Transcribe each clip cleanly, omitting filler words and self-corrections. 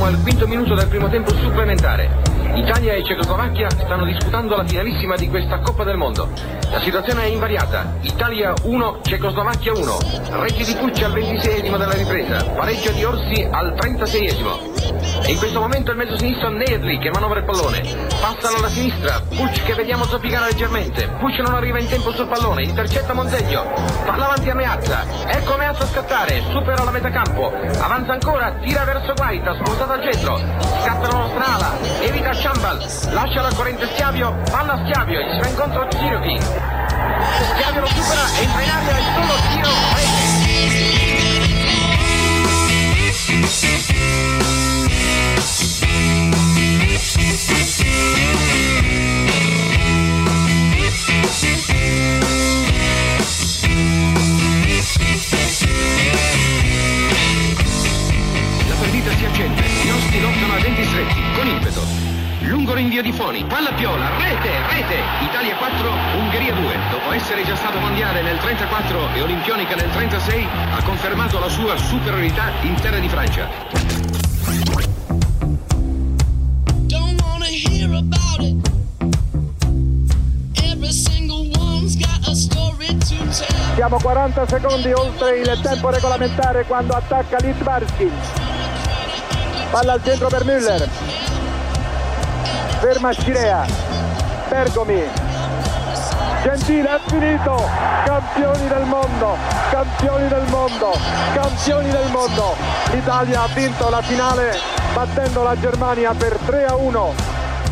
al quinto minuto del primo tempo supplementare. Italia e Cecoslovacchia stanno disputando la finalissima di questa Coppa del Mondo. La situazione è invariata. Italia 1, Cecoslovacchia 1. Reti di Pucci al 26esimo della ripresa. Pareggio di Orsi al 36esimo. E in questo momento il mezzo sinistro Nedli che manovra il pallone. Passano alla sinistra. Pucci che vediamo zoppicare leggermente. Pucci non arriva in tempo sul pallone. Intercetta Monteglio. Palla avanti a Meazza. Ecco Meazza scattare. Supera la metà campo. Avanza ancora. Tira verso Guaita. Spostata al centro. Scatta la nostra ala. Evita Ciambal. Lascia la corrente Schiavio. Palla a Schiavio. Gli si va incontro Cirochi. Schiavio lo supera. Entra in aria. Il solo tiro. La partita si accende, i nostri lottano a denti stretti, con impeto. Lungo rinvio di Foni, palla Piola, rete, Italia 4, Ungheria 2. Dopo essere già stato mondiale nel 34 e olimpionica nel 36, ha confermato la sua superiorità in terra di Francia. Siamo 40 secondi oltre il tempo regolamentare quando attacca Littbarski. Palla al centro per Müller. Ferma Scirea. Bergomi. Gentile, è finito. Campioni del mondo. Campioni del mondo. Campioni del mondo. L'Italia ha vinto la finale battendo la Germania per 3-1.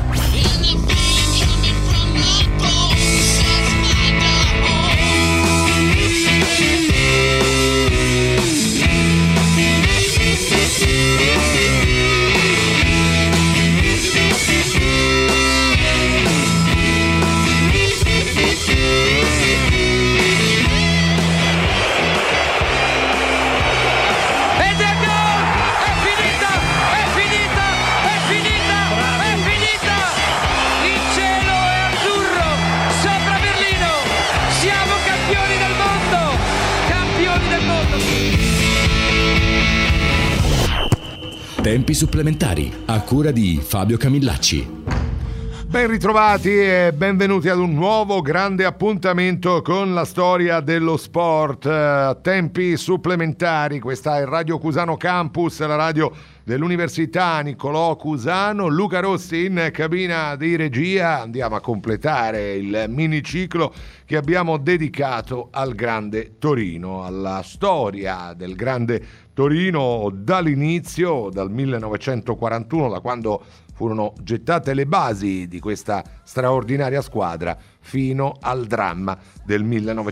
Tempi supplementari a cura di Fabio Camillacci. Ben ritrovati e benvenuti ad un nuovo grande appuntamento con la storia dello sport. Tempi supplementari, questa è Radio Cusano Campus, la radio dell'Università Niccolò Cusano. Luca Rossi in cabina di regia. Andiamo a completare il miniciclo che abbiamo dedicato al Grande Torino, alla storia del Grande Torino dall'inizio, dal 1941, da quando furono gettate le basi di questa straordinaria squadra, fino al dramma del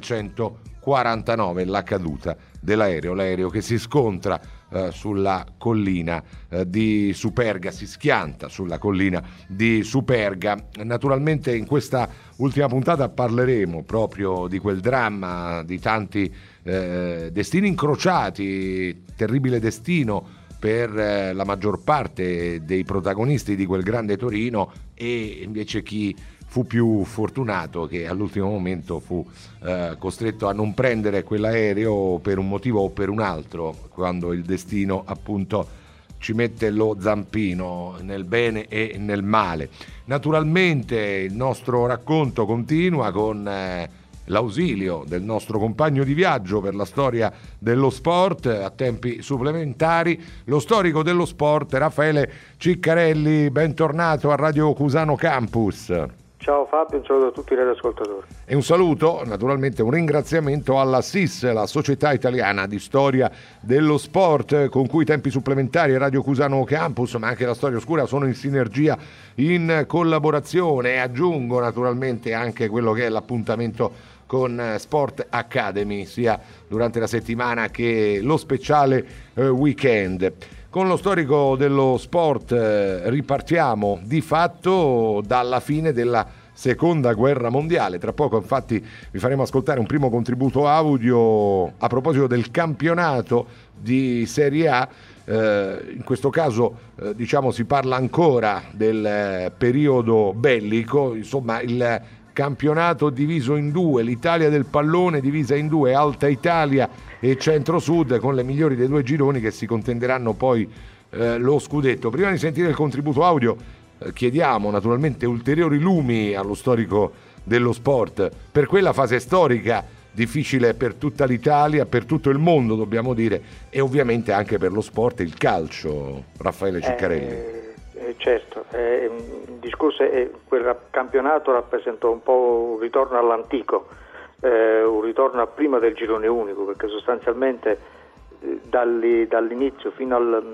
1949, la caduta dell'aereo, l'aereo che si scontra sulla collina di Superga, si schianta sulla collina di Superga. Naturalmente in questa ultima puntata parleremo proprio di quel dramma, di tanti destini incrociati, terribile destino per la maggior parte dei protagonisti di quel Grande Torino, e invece chi fu più fortunato, che all'ultimo momento fu costretto a non prendere quell'aereo per un motivo o per un altro, quando il destino appunto ci mette lo zampino nel bene e nel male. Naturalmente il nostro racconto continua con l'ausilio del nostro compagno di viaggio per la storia dello sport a tempi supplementari, lo storico dello sport Raffaele Ciccarelli. Bentornato a Radio Cusano Campus. Ciao Fabio, un saluto a tutti i radioascoltatori. E un saluto, naturalmente un ringraziamento alla SIS, la Società Italiana di Storia dello Sport, con cui Tempi Supplementari e Radio Cusano Campus, ma anche la Storia Oscura, sono in sinergia, in collaborazione. E aggiungo naturalmente anche quello che è l'appuntamento con Sport Academy, sia durante la settimana che lo speciale weekend. Con lo storico dello sport ripartiamo di fatto dalla fine della Seconda Guerra Mondiale. Tra poco infatti vi faremo ascoltare un primo contributo audio a proposito del campionato di Serie A. In questo caso diciamo si parla ancora del periodo bellico, insomma il campionato diviso in due, l'Italia del pallone divisa in due, Alta Italia e Centro-Sud, con le migliori dei due gironi che si contenderanno poi lo scudetto. Prima di sentire il contributo audio chiediamo naturalmente ulteriori lumi allo storico dello sport per quella fase storica difficile per tutta l'Italia, per tutto il mondo dobbiamo dire, e ovviamente anche per lo sport e il calcio. Raffaele Ciccarelli. Certo, il discorso è quel campionato rappresentò un po' un ritorno all'antico, un ritorno a prima del girone unico, perché sostanzialmente dall'inizio fino al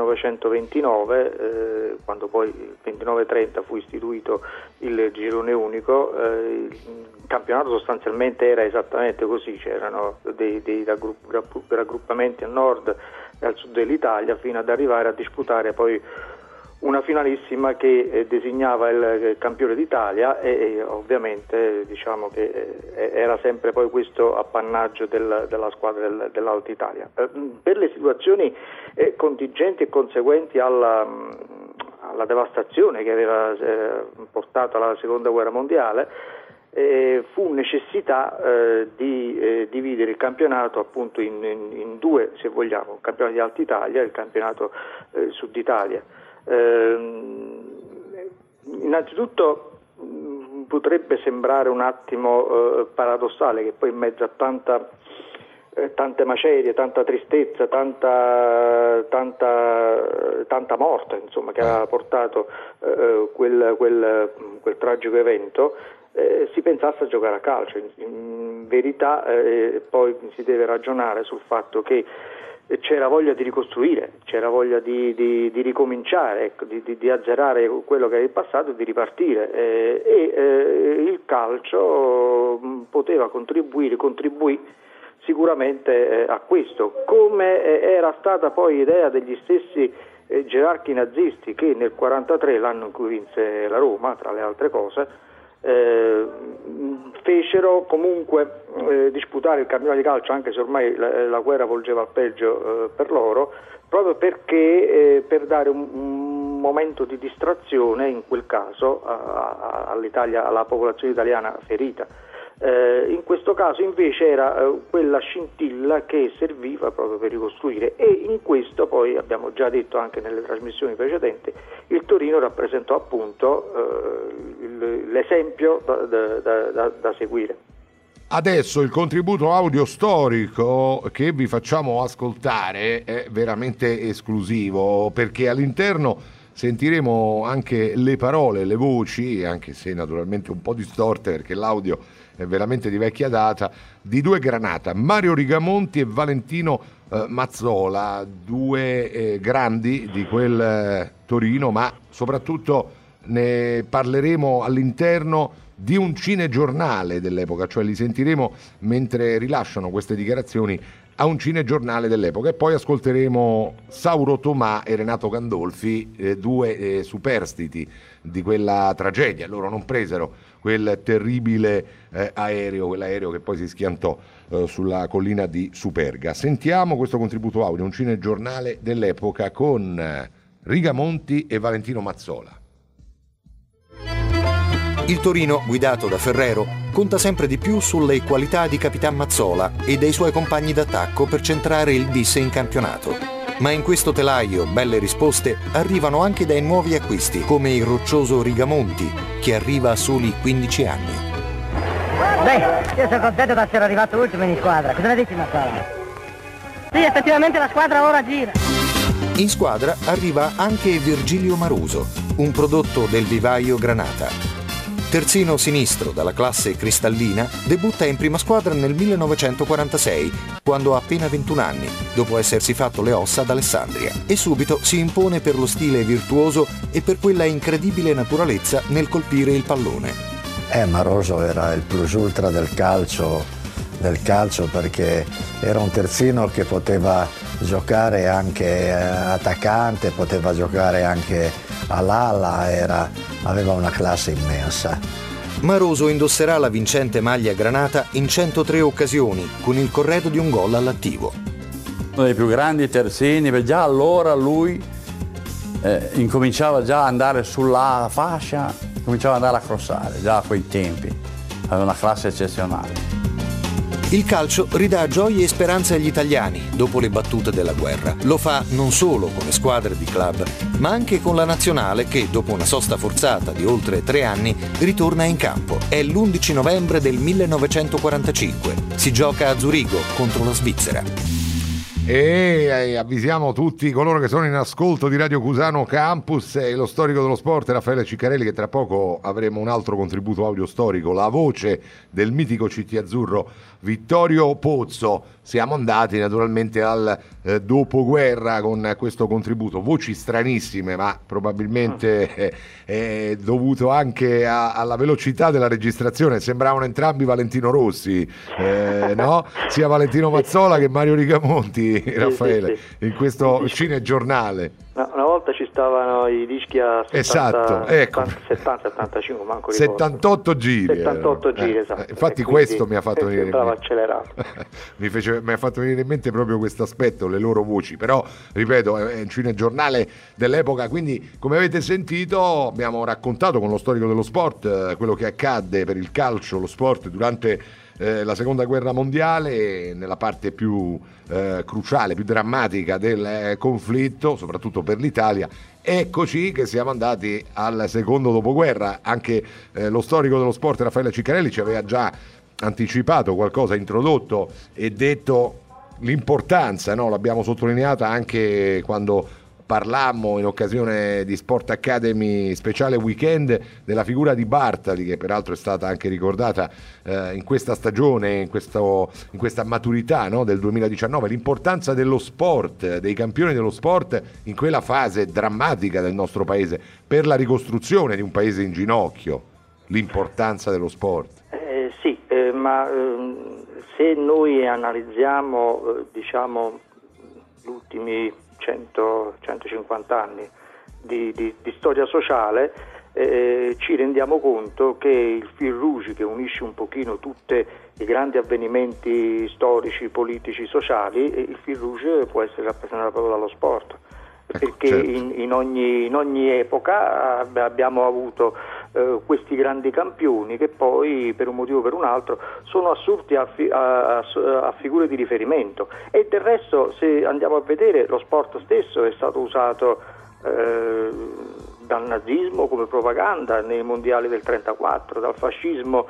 1929, quando poi il 29-30 fu istituito il girone unico, il campionato sostanzialmente era esattamente così, c'erano dei raggruppamenti al nord e al sud dell'Italia, fino ad arrivare a disputare poi una finalissima che designava il campione d'Italia e ovviamente diciamo che era sempre poi questo appannaggio della squadra dell'Alta Italia. Per le situazioni contingenti e conseguenti alla devastazione che aveva portato alla Seconda Guerra Mondiale, fu necessità di dividere il campionato appunto in due, se vogliamo, il campionato di Alta Italia e il campionato Sud Italia. Innanzitutto potrebbe sembrare un attimo paradossale che poi in mezzo a tante macerie, tanta tristezza, tanta morte, insomma, che aveva portato quel tragico evento, si pensasse a giocare a calcio. In verità poi si deve ragionare sul fatto che c'era voglia di ricostruire, c'era voglia di ricominciare, ecco, di azzerare quello che era il passato e di ripartire, il calcio poteva contribuì sicuramente a questo, come era stata poi idea degli stessi gerarchi nazisti che nel 1943, l'anno in cui vinse la Roma, tra le altre cose, fecero comunque disputare il campionato di calcio, anche se ormai la guerra volgeva al peggio per loro, proprio perché per dare un momento di distrazione, in quel caso all'Italia, alla popolazione italiana ferita. In questo caso invece era quella scintilla che serviva proprio per ricostruire, e in questo poi abbiamo già detto anche nelle trasmissioni precedenti, il Torino rappresentò appunto l'esempio da seguire. Adesso il contributo audio storico che vi facciamo ascoltare è veramente esclusivo, perché all'interno sentiremo anche le parole, le voci, anche se naturalmente un po' distorte perché l'audio è veramente di vecchia data, di due Granata, Mario Rigamonti e Valentino Mazzola, due grandi di quel Torino, ma soprattutto ne parleremo all'interno di un cinegiornale dell'epoca, cioè li sentiremo mentre rilasciano queste dichiarazioni a un cinegiornale dell'epoca, e poi ascolteremo Sauro Tomà e Renato Gandolfi, due superstiti di quella tragedia. Loro non presero quel terribile aereo, quell'aereo che poi si schiantò sulla collina di Superga. Sentiamo questo contributo audio, un cinegiornale dell'epoca con Rigamonti e Valentino Mazzola. Il Torino, guidato da Ferrero, conta sempre di più sulle qualità di Capitan Mazzola e dei suoi compagni d'attacco per centrare il bis in campionato. Ma in questo telaio belle risposte arrivano anche dai nuovi acquisti, come il roccioso Rigamonti, che arriva a soli 15 anni. Beh, io sono contento di essere arrivato ultimo in squadra. Cosa ne dici, Mazzola? Sì, effettivamente la squadra ora gira. In squadra arriva anche Virgilio Maruso, un prodotto del vivaio Granata. Terzino sinistro dalla classe cristallina, debutta in prima squadra nel 1946, quando ha appena 21 anni, dopo essersi fatto le ossa ad Alessandria, e subito si impone per lo stile virtuoso e per quella incredibile naturalezza nel colpire il pallone. Maroso era il plus ultra del calcio, perché era un terzino che poteva giocare anche attaccante, poteva giocare anche all'ala, aveva una classe immensa. Maroso indosserà la vincente maglia Granata in 103 occasioni, con il corredo di un gol all'attivo. Uno dei più grandi terzini, già allora lui incominciava già ad andare sulla fascia, cominciava ad andare a crossare, già a quei tempi, aveva una classe eccezionale. Il calcio ridà gioie e speranze agli italiani dopo le battute della guerra. Lo fa non solo come squadre di club, ma anche con la nazionale che, dopo una sosta forzata di oltre 3 anni, ritorna in campo. È l'11 novembre del 1945. Si gioca a Zurigo contro la Svizzera. E avvisiamo tutti coloro che sono in ascolto di Radio Cusano Campus e lo storico dello sport Raffaele Ciccarelli, che tra poco avremo un altro contributo audio storico, la voce del mitico CT azzurro Vittorio Pozzo. Siamo andati naturalmente al dopoguerra con questo contributo, voci stranissime, ma probabilmente è dovuto anche alla velocità della registrazione. Sembravano entrambi Valentino Rossi, no? Sia Valentino Mazzola che Mario Rigamonti, Raffaele, in questo cinegiornale. No, una volta ci stavano i dischi a 70, esatto, ecco. 75, manco 78 giri. 78 giri, esatto. Infatti questo mi ha fatto venire in mente. Accelerato. mi ha fatto venire in mente proprio questo aspetto, le loro voci, però ripeto, è un cinegiornale dell'epoca, quindi come avete sentito abbiamo raccontato con lo storico dello sport quello che accadde per il calcio, lo sport durante la seconda guerra mondiale, nella parte più cruciale, più drammatica del conflitto, soprattutto per l'Italia. Eccoci che siamo andati al secondo dopoguerra. Anche lo storico dello sport Raffaele Ciccarelli ci aveva già anticipato qualcosa, introdotto e detto l'importanza, no? L'abbiamo sottolineata anche quando parlammo in occasione di Sport Academy speciale weekend della figura di Bartali, che peraltro è stata anche ricordata in questa stagione, in questa maturità, no, del 2019, l'importanza dello sport, dei campioni dello sport in quella fase drammatica del nostro paese per la ricostruzione di un paese in ginocchio, l'importanza dello sport. Sì, ma se noi analizziamo diciamo gli ultimi 100-150 anni di storia sociale, ci rendiamo conto che il fil rouge che unisce un pochino tutti i grandi avvenimenti storici, politici, sociali, il fil rouge può essere rappresentato proprio dallo sport, perché certo. in ogni epoca abbiamo avuto questi grandi campioni che poi per un motivo o per un altro sono assurti a figure di riferimento, e del resto se andiamo a vedere lo sport stesso è stato usato dal nazismo come propaganda nei mondiali del 34, dal fascismo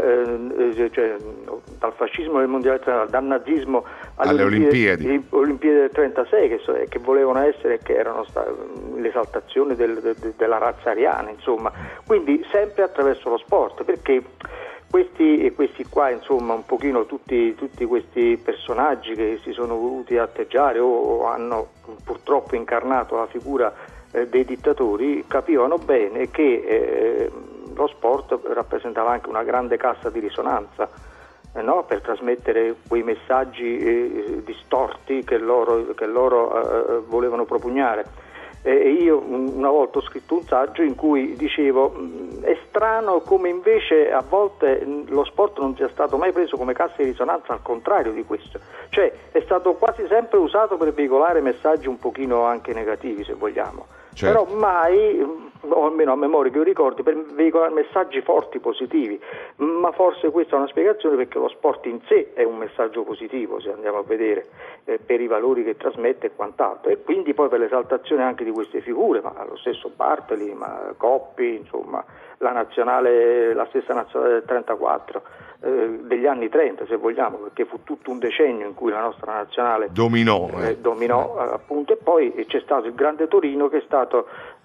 nel mondiale del 34, dal nazismo alle Olimpiadi del 36 che volevano essere, che erano l'esaltazione della razza ariana, insomma, quindi sempre attraverso lo sport, perché questi qua, insomma, un pochino tutti questi personaggi che si sono voluti atteggiare o hanno purtroppo incarnato la figura dei dittatori, capivano bene che lo sport rappresentava anche una grande cassa di risonanza, no? Per trasmettere quei messaggi distorti che loro volevano propugnare. E io una volta ho scritto un saggio in cui dicevo è strano come invece a volte lo sport non sia stato mai preso come cassa di risonanza, al contrario di questo, cioè è stato quasi sempre usato per veicolare messaggi un pochino anche negativi, se vogliamo, certo. Però mai, o almeno a memoria che io ricordi, per veicolare messaggi forti, positivi, ma forse questa è una spiegazione perché lo sport in sé è un messaggio positivo, se andiamo a vedere, per i valori che trasmette e quant'altro, e quindi poi per l'esaltazione anche di queste figure, ma lo stesso Bartali, ma Coppi, insomma la stessa nazionale del 34, degli anni 30 se vogliamo, perché fu tutto un decennio in cui la nostra nazionale dominò appunto, e poi c'è stato il grande Torino che è stato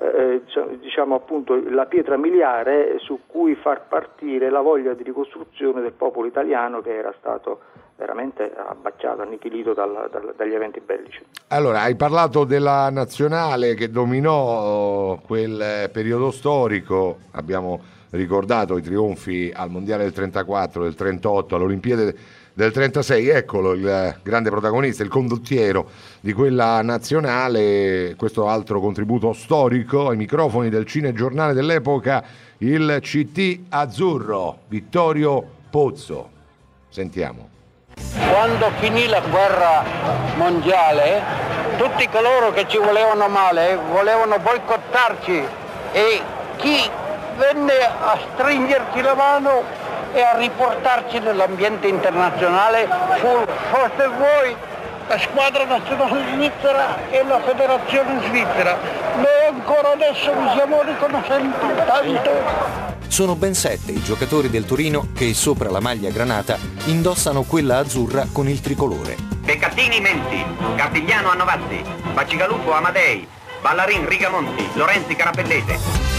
diciamo appunto la pietra miliare su cui far partire la voglia di ricostruzione del popolo italiano, che era stato veramente abbacciato, annichilito dagli eventi bellici. Allora, hai parlato della nazionale che dominò quel periodo storico, abbiamo ricordato i trionfi al Mondiale del 34, del 38, all'Olimpiade del 36, eccolo il grande protagonista, il condottiero di quella nazionale, questo altro contributo storico ai microfoni del cinegiornale dell'epoca, il CT azzurro, Vittorio Pozzo. Sentiamo. Quando finì la guerra mondiale, tutti coloro che ci volevano male volevano boicottarci, e chi venne a stringerci la mano e a riportarci nell'ambiente internazionale. Forse voi, la squadra nazionale svizzera e la federazione svizzera, noi ancora adesso vi siamo riconoscenti tanto. Sono ben 7 i giocatori del Torino che sopra la maglia granata indossano quella azzurra con il tricolore. Beccattini Menti, Cartigliano Annovazzi, Bacigalupo Amadei, Ballarin Rigamonti, Lorenzi Carapellete.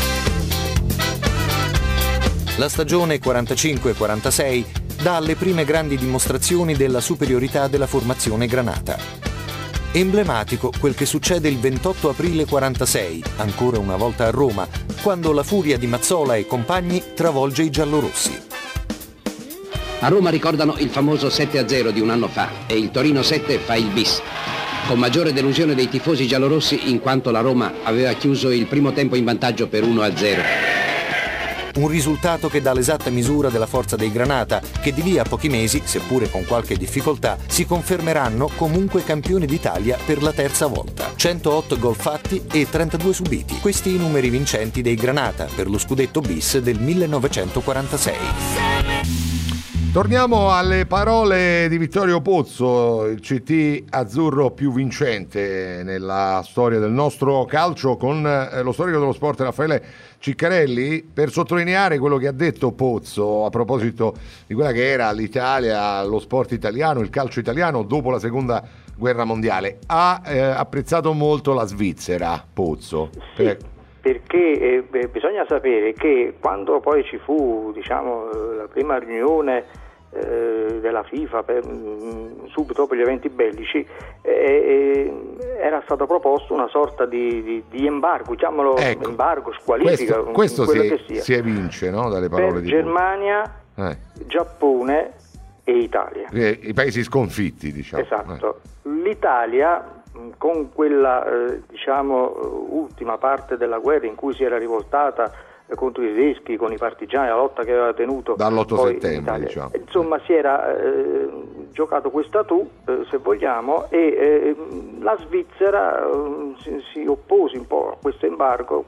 La stagione 45-46 dà le prime grandi dimostrazioni della superiorità della formazione granata. Emblematico quel che succede il 28 aprile 46, ancora una volta a Roma, quando la furia di Mazzola e compagni travolge i giallorossi. A Roma ricordano il famoso 7-0 di un anno fa e il Torino 7 fa il bis, con maggiore delusione dei tifosi giallorossi in quanto la Roma aveva chiuso il primo tempo in vantaggio per 1-0. Un risultato che dà l'esatta misura della forza dei Granata, che di lì a pochi mesi, seppure con qualche difficoltà, si confermeranno comunque campioni d'Italia per la terza volta. 108 gol fatti e 32 subiti. Questi i numeri vincenti dei Granata per lo scudetto bis del 1946. Torniamo alle parole di Vittorio Pozzo, il CT azzurro più vincente nella storia del nostro calcio, con lo storico dello sport Raffaele Ciccarelli, per sottolineare quello che ha detto Pozzo a proposito di quella che era l'Italia, lo sport italiano, il calcio italiano dopo la seconda guerra mondiale. Ha apprezzato molto la Svizzera, Pozzo. Sì. Perché bisogna sapere che quando poi ci fu, la prima riunione della FIFA subito dopo gli eventi bellici, era stato proposto una sorta di embargo, diciamolo, embargo, squalifica, questo quello che sia, si evince, no, dalle parole per di Germania, Giappone e Italia, i paesi sconfitti, diciamo. Esatto. L'Italia, con quella ultima parte della guerra in cui si era rivoltata contro i tedeschi, con i partigiani, la lotta che aveva tenuto dall'8 poi settembre, diciamo. Insomma, si era giocato questa se vogliamo, e la Svizzera si oppose un po' a questo embargo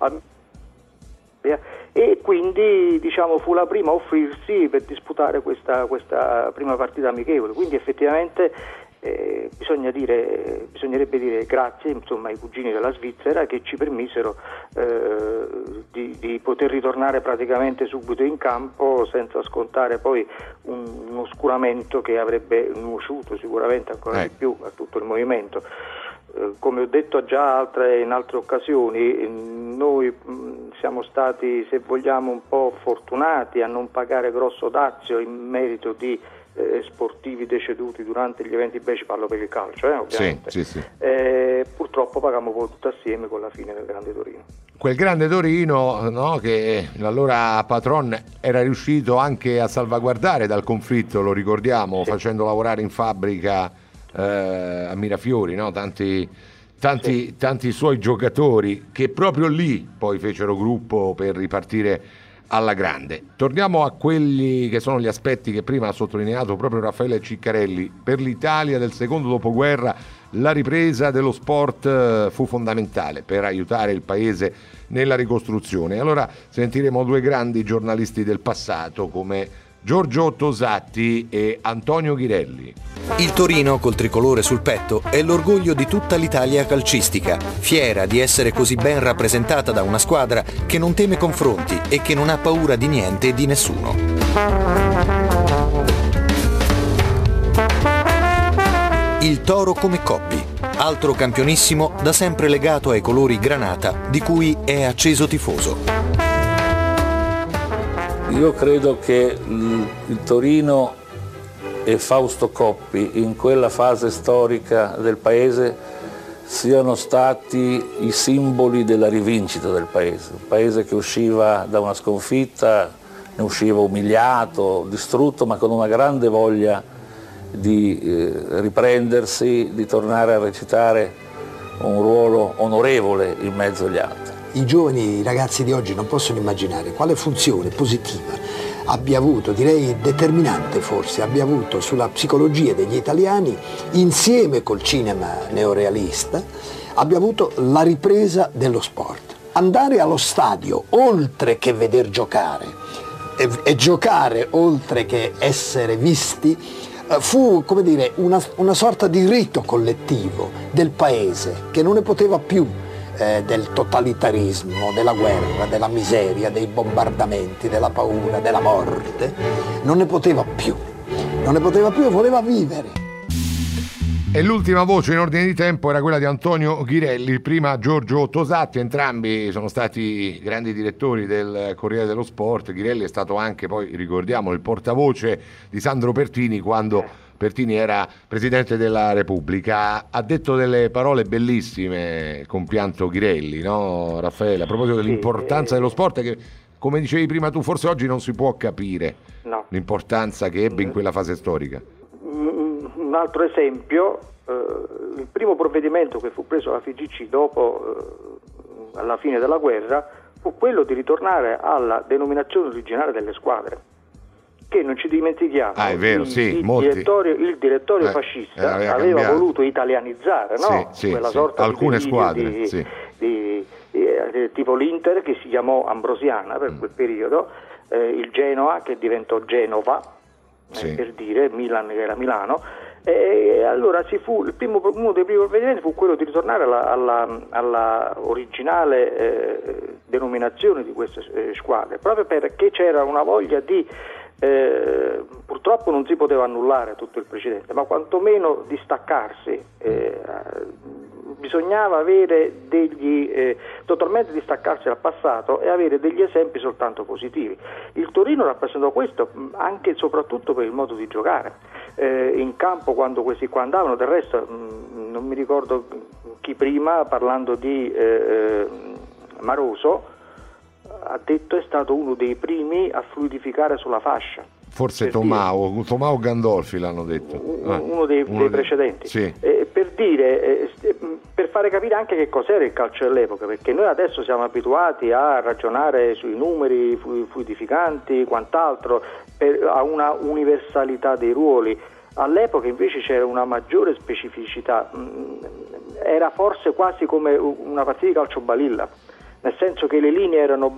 e quindi fu la prima a offrirsi per disputare questa prima partita amichevole. Quindi effettivamente bisognerebbe dire grazie, ai cugini della Svizzera, che ci permisero di poter ritornare praticamente subito in campo senza scontare poi un oscuramento che avrebbe nuociuto sicuramente ancora di più a tutto il movimento. Come ho detto già in altre occasioni, noi siamo stati, se vogliamo, un po' fortunati a non pagare grosso dazio in merito di sportivi deceduti durante gli eventi bellici, parlo per il calcio, ovviamente. Sì. Purtroppo pagammo poi tutto assieme con la fine del Grande Torino. Quel Grande Torino, no, che l'allora patron era riuscito anche a salvaguardare dal conflitto, lo ricordiamo, facendo lavorare in fabbrica a Mirafiori, no? Tanti suoi giocatori che proprio lì poi fecero gruppo per ripartire alla grande. Torniamo a quelli che sono gli aspetti che prima ha sottolineato proprio Raffaele Ciccarelli. Per l'Italia del secondo dopoguerra la ripresa dello sport fu fondamentale per aiutare il paese nella ricostruzione. Allora sentiremo due grandi giornalisti del passato come Giorgio Tosatti e Antonio Ghirelli. Il Torino, col tricolore sul petto, è l'orgoglio di tutta l'Italia calcistica, fiera di essere così ben rappresentata da una squadra che non teme confronti e che non ha paura di niente e di nessuno. Il Toro come Coppi, altro campionissimo da sempre legato ai colori granata, di cui è acceso tifoso. Io credo che il Torino e Fausto Coppi in quella fase storica del paese siano stati i simboli della rivincita del paese, un paese che usciva da una sconfitta, ne usciva umiliato, distrutto, ma con una grande voglia di riprendersi, di tornare a recitare un ruolo onorevole in mezzo agli altri. I giovani ragazzi di oggi non possono immaginare quale funzione positiva abbia avuto, direi determinante forse, abbia avuto sulla psicologia degli italiani, insieme col cinema neorealista, abbia avuto la ripresa dello sport. Andare allo stadio, oltre che veder giocare, e giocare oltre che essere visti fu, come dire, una sorta di rito collettivo del paese che non ne poteva più del totalitarismo, della guerra, della miseria, dei bombardamenti, della paura, della morte. Non ne poteva più e voleva vivere. E l'ultima voce in ordine di tempo era quella di Antonio Ghirelli, prima Giorgio Tosatti, entrambi sono stati grandi direttori del Corriere dello Sport. Ghirelli è stato anche, poi ricordiamo, il portavoce di Sandro Pertini quando Pertini era Presidente della Repubblica. Ha detto delle parole bellissime, compianto Ghirelli, no Raffaele, a proposito dell'importanza dello sport che, come dicevi prima tu, forse oggi non si può capire l'importanza che ebbe in quella fase storica. Un altro esempio, il primo provvedimento che fu preso alla FIGC dopo, alla fine della guerra, fu quello di ritornare alla denominazione originale delle squadre, che non ci dimentichiamo, è vero, il direttorio fascista aveva voluto italianizzare, no? Quella sorta alcune di squadre, tipo l'Inter, che si chiamò Ambrosiana per quel periodo, il Genoa che diventò Genova, per dire, Milan che era Milano. E allora uno dei primi provvedimenti fu quello di ritornare alla originale denominazione di queste squadre, proprio perché c'era una voglia di purtroppo non si poteva annullare tutto il precedente, ma quantomeno distaccarsi. Bisognava avere totalmente distaccarsi dal passato e avere degli esempi soltanto positivi. Il Torino rappresentò questo anche e soprattutto per il modo di giocare. In campo, quando questi qua andavano, del resto non mi ricordo chi prima, parlando di Maroso, ha detto è stato uno dei primi a fluidificare sulla fascia. Forse Tomao Gandolfi l'hanno detto. Uno dei precedenti. Per fare capire anche che cos'era il calcio dell'epoca, perché noi adesso siamo abituati a ragionare sui numeri fluidificanti, quant'altro, a una universalità dei ruoli. All'epoca invece c'era una maggiore specificità, era forse quasi come una partita di calcio balilla, nel senso che le linee erano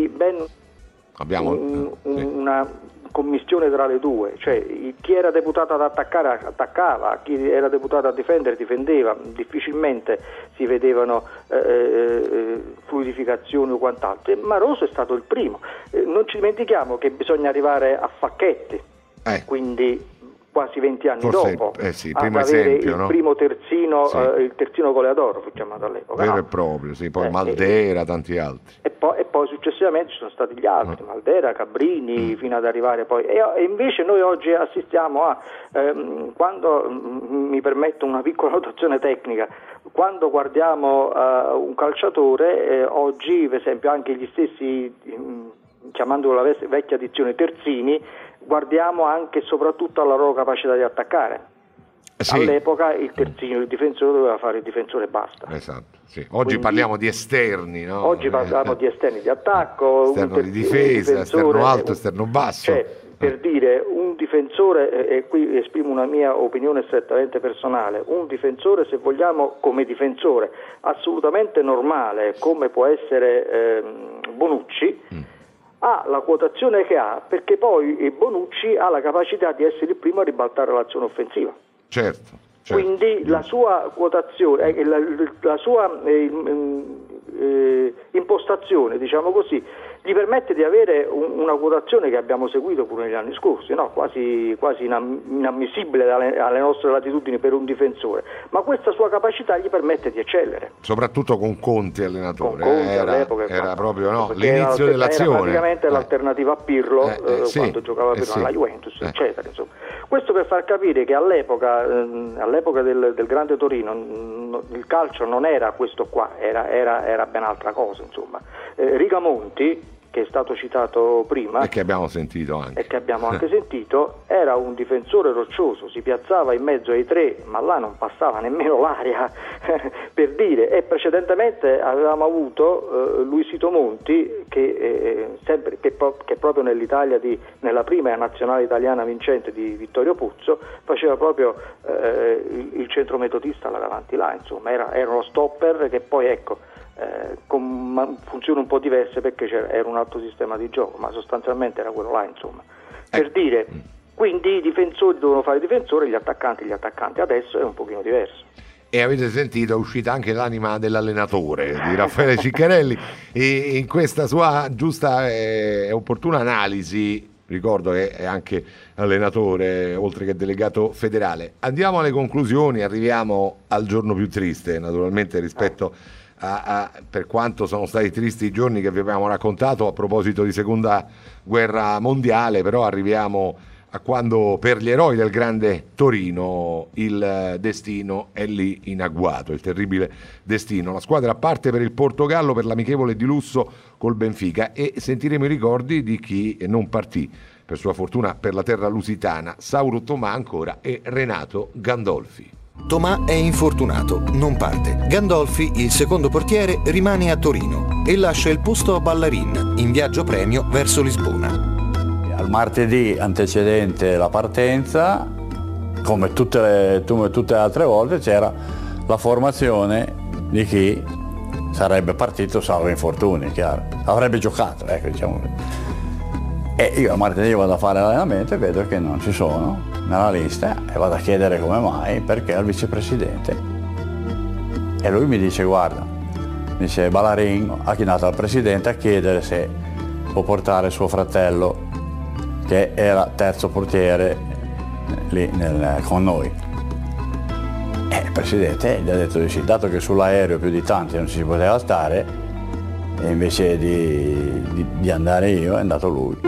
una commistione tra le due, cioè chi era deputato ad attaccare attaccava, chi era deputato a difendere difendeva, difficilmente si vedevano fluidificazioni o quant'altro. Maroso è stato il primo. Non ci dimentichiamo che bisogna arrivare a Facchetti, quindi quasi 20 anni dopo, primo ad avere esempio, il primo terzino, il terzino goleador, fu chiamato all'epoca. Vero e proprio, poi Maldera, tanti altri. E poi successivamente ci sono stati gli altri, Maldera, Cabrini, fino ad arrivare poi. E invece noi oggi assistiamo a, quando mi permetto una piccola notazione tecnica, quando guardiamo un calciatore, oggi per esempio anche gli stessi, chiamandolo la vecchia dizione, terzini, guardiamo anche e soprattutto alla loro capacità di attaccare. All'epoca il terzino, il difensore doveva fare il difensore e basta. Esatto, sì. Oggi parliamo di esterni, no? Oggi parliamo di esterni di attacco, esterno di difesa, esterno alto, esterno basso. Cioè, per dire, un difensore, e qui esprimo una mia opinione strettamente personale, un difensore, se vogliamo, come difensore assolutamente normale, come può essere Bonucci, ha la quotazione che ha, perché poi Bonucci ha la capacità di essere il primo a ribaltare l'azione offensiva. Certo. Quindi la sua quotazione, la sua impostazione, diciamo così, gli permette di avere una quotazione che abbiamo seguito pure negli anni scorsi, no? quasi inammissibile alle nostre latitudini per un difensore, ma questa sua capacità gli permette di eccellere. Soprattutto con Conti allenatore, con Conti all'epoca era proprio l'inizio dell'azione. Era praticamente l'alternativa a Pirlo quando giocava Pirlo alla Juventus, eccetera. Insomma. Questo per far capire che all'epoca del grande Torino il calcio non era questo qua, era ben altra cosa, insomma. Rigamonti, che è stato citato prima e che abbiamo sentito anche sentito, era un difensore roccioso, si piazzava in mezzo ai tre, ma là non passava nemmeno l'aria per dire. E precedentemente avevamo avuto Luisito Monti che proprio nell'Italia nella prima nazionale italiana vincente di Vittorio Puzzo faceva proprio il centrometodista là davanti là, insomma era uno stopper che poi con funzioni un po' diverse, perché era un altro sistema di gioco, ma sostanzialmente era quello là, insomma. Per dire, quindi i difensori dovevano fare i difensori, gli attaccanti, adesso è un pochino diverso. E avete sentito, è uscita anche l'anima dell'allenatore di Raffaele Ciccarelli e in questa sua giusta e opportuna analisi. Ricordo che è anche allenatore, oltre che delegato federale. Andiamo alle conclusioni, arriviamo al giorno più triste, naturalmente, rispetto per quanto sono stati tristi i giorni che vi abbiamo raccontato a proposito di seconda guerra mondiale, però arriviamo a quando per gli eroi del grande Torino il destino è lì in agguato, il terribile destino. La squadra parte per il Portogallo per l'amichevole di lusso col Benfica e sentiremo i ricordi di chi non partì, per sua fortuna per la terra lusitana, Sauro Tomà ancora e Renato Gandolfi. Tomà è infortunato, non parte. Gandolfi, il secondo portiere, rimane a Torino e lascia il posto a Ballarin, in viaggio premio verso Lisbona. Al martedì antecedente la partenza, come tutte le altre volte, c'era la formazione di chi sarebbe partito salvo infortuni, chiaro. Avrebbe giocato, ecco, diciamo. E io al martedì vado a fare l'allenamento e vedo che non ci sono nella lista e vado a chiedere come mai, perché al vicepresidente. E lui mi dice, guarda, dice Ballarin ha chiamato al presidente a chiedere se può portare suo fratello, che era terzo portiere lì con noi. E il presidente gli ha detto di sì, dato che sull'aereo più di tanti non ci poteva stare, e invece di andare io è andato lui.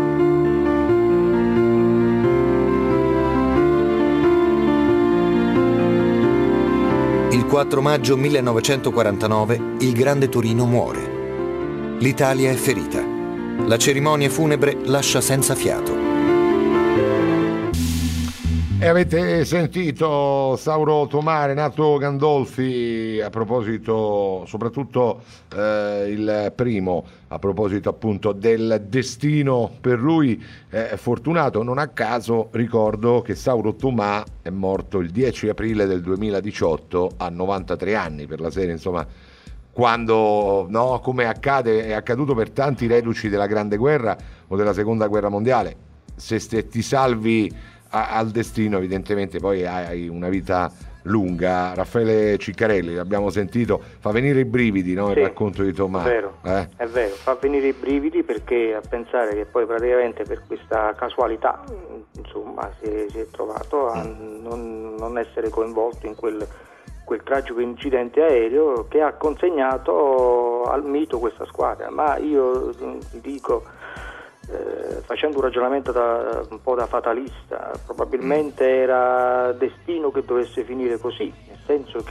Il 4 maggio 1949 il grande Torino muore. L'Italia è ferita. La cerimonia funebre lascia senza fiato. E avete sentito Sauro Tomà, Renato Gandolfi, a proposito, soprattutto il primo, a proposito appunto del destino per lui fortunato. Non a caso ricordo che Sauro Tomà è morto il 10 aprile del 2018 a 93 anni, per la serie, insomma, quando, no, come è accaduto per tanti reduci della Grande Guerra o della Seconda Guerra Mondiale, se ti salvi al destino, evidentemente poi hai una vita lunga. Raffaele Ciccarelli, l'abbiamo sentito, fa venire i brividi, no? Sì, il racconto di Tomà. È vero, fa venire i brividi, perché a pensare che poi praticamente per questa casualità, insomma, si è trovato a non essere coinvolto in quel tragico incidente aereo che ha consegnato al mito questa squadra. Ma io dico, facendo un ragionamento un po' da fatalista, probabilmente era destino che dovesse finire così, nel senso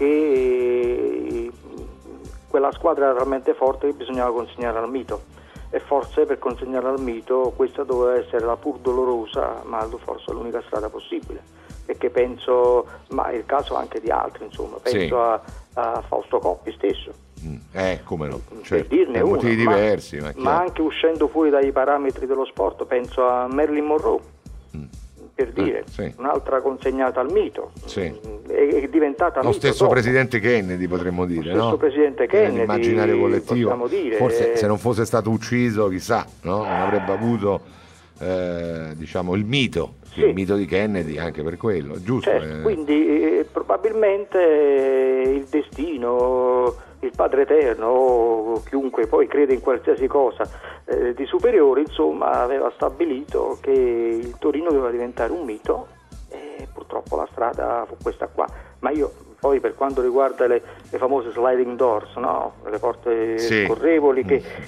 che quella squadra era talmente forte che bisognava consegnare al mito, e forse per consegnare al mito questa doveva essere la pur dolorosa, ma forse l'unica strada possibile, perché penso, ma è il caso anche di altri, insomma, penso a Fausto Coppi stesso. Come no, certo, per dirne per motivi diversi, ma anche uscendo fuori dai parametri dello sport, penso a Marilyn Monroe, per dire, un'altra consegnata al mito, è diventata lo mito stesso dopo. Presidente Kennedy, potremmo dire, lo stesso presidente Kennedy, l'immaginario collettivo, dire, forse se non fosse stato ucciso, chissà, no? Non avrebbe avuto diciamo il mito di Kennedy, anche per quello, giusto? Certo, quindi probabilmente il destino, il Padre Eterno, o chiunque poi crede in qualsiasi cosa di superiore, insomma, aveva stabilito che il Torino doveva diventare un mito, e purtroppo la strada fu questa qua. Ma io poi, per quanto riguarda le famose sliding doors, no? Le porte scorrevoli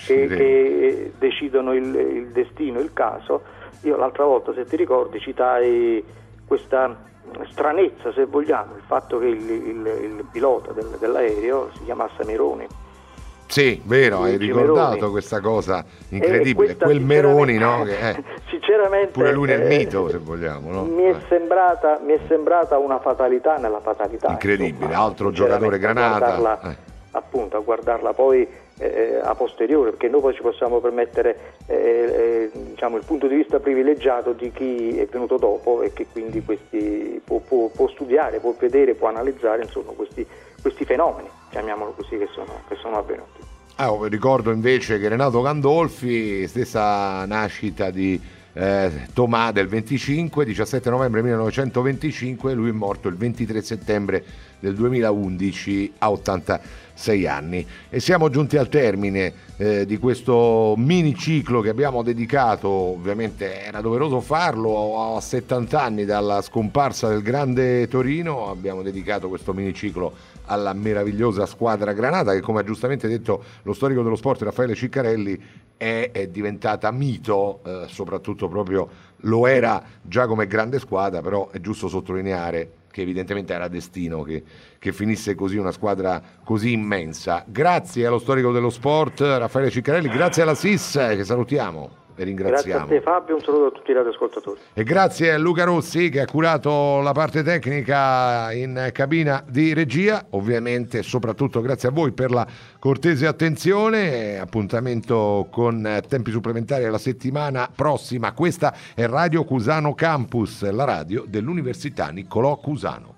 che decidono il destino, il caso, io l'altra volta, se ti ricordi, citai questa stranezza, se vogliamo, il fatto che il pilota dell'aereo si chiamasse Meroni. Sì, vero, hai ricordato Meroni. Questa cosa incredibile, quel Meroni, no? Che sinceramente pure lui nel mito, se vogliamo, no? Mi è sembrata una fatalità nella fatalità. Incredibile, insomma, altro giocatore Granata. Appunto, a guardarla poi a posteriore, perché noi poi ci possiamo permettere diciamo, il punto di vista privilegiato di chi è venuto dopo e che quindi può studiare, può vedere, può analizzare insomma, questi fenomeni, chiamiamolo così, che sono avvenuti. Ricordo invece che Renato Gandolfi, stessa nascita di Tomà del 17 novembre 1925, lui è morto il 23 settembre del 2011 a 86 anni. E siamo giunti al termine di questo mini ciclo che abbiamo dedicato, ovviamente era doveroso farlo, a 70 anni dalla scomparsa del grande Torino. Abbiamo dedicato questo mini ciclo alla meravigliosa squadra granata che, come ha giustamente detto lo storico dello sport Raffaele Ciccarelli, è diventata mito, soprattutto proprio lo era già come grande squadra, però è giusto sottolineare che evidentemente era destino che finisse così, una squadra così immensa. Grazie allo storico dello sport Raffaele Ciccarelli, grazie alla SIS che salutiamo e ringraziamo. Grazie a te Fabio, un saluto a tutti i radioascoltatori. E grazie a Luca Rossi che ha curato la parte tecnica in cabina di regia, ovviamente soprattutto grazie a voi per la cortese attenzione. Appuntamento con tempi supplementari la settimana prossima. Questa è Radio Cusano Campus, la radio dell'Università Niccolò Cusano.